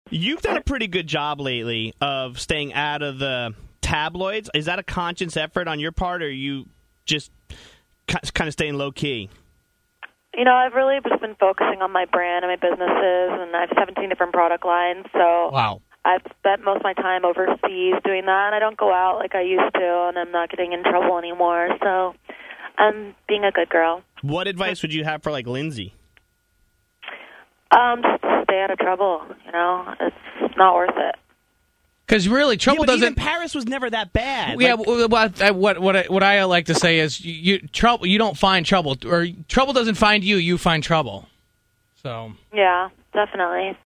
You've done a pretty good job lately of staying out of the tabloids. Is that a conscious effort on your part, or are you just kind of staying low-key? I've really just been focusing on my brand and my businesses, and I have 17 different product lines, so wow. I've spent most of my time overseas doing that, and I don't go out like I used to, and I'm not getting in trouble anymore, so I'm being a good girl. What advice would you have for, Lindsay? Just to stay out of trouble, It's not worth it. Because really, trouble doesn't. Even Paris was never that bad. Yeah, what I like to say is, you don't find trouble, or trouble doesn't find you. You find trouble. So. Yeah, definitely.